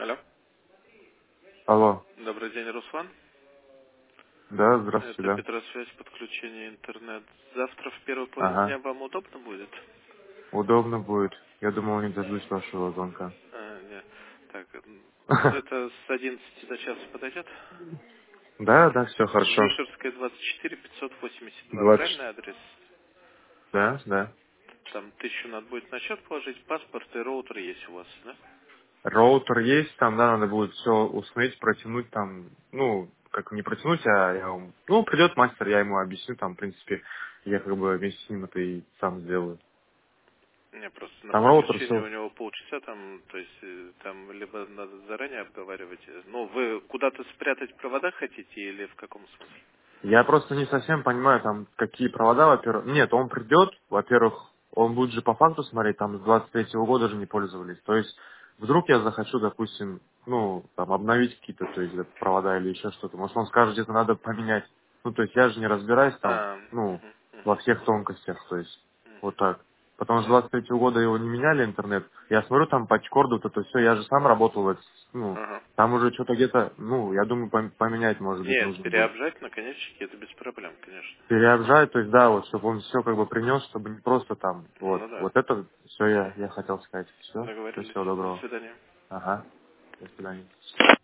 Алло. Алло. Добрый день, Руслан. Да, здравствуйте, Это да. Петросвязь, подключение интернет. Завтра в первой половине Ага. дня вам удобно будет? Удобно будет. Я думал, не дождусь вашего звонка. Нет. Так, это с 11 до часа подойдет? Да, да, все хорошо. Вышерская, 24, 582. 20. Правильный адрес? Да, да. Там 1000 надо будет на счет положить, паспорт и роутер есть у вас, да? Роутер есть, там, да, надо будет все установить, протянуть там, ну, как не протянуть, а я ну, придет мастер, я ему объясню, там, в принципе, я как бы вместе с ним это и сам сделаю. Не, просто на Там роутер подключение все. у него полчаса, там, то есть, там либо надо заранее обговаривать. Ну, вы куда-то спрятать провода хотите или в каком смысле? Я просто не совсем понимаю, там, какие провода, во-первых. Нет, он придет, во-первых, он будет же по факту смотреть, там, с 23-го года же не пользовались. То есть, вдруг я захочу, допустим, ну, там, обновить какие-то, то есть, провода или еще что-то. Может, он скажет, где-то надо поменять. Ну, то есть, я же не разбираюсь там, ну, Мгм, во мгм, всех тонкостях, то есть, вот мгм. так. Потому что Нет. с 23-го года его не меняли интернет. Я смотрю, там, по чкорду, вот это все, я же сам работал, ну, Ага. там уже что-то где-то, ну, я думаю, поменять, может быть, Нет, нужно будет. переобжать наконечники это без проблем, конечно. Переобжать, то есть, да, вот, чтобы он все как бы принес, чтобы не просто там, вот, Ну да. вот это все я Мгм. хотел сказать. Все, Договорились. всего До доброго. свидания. Ага, до свидания.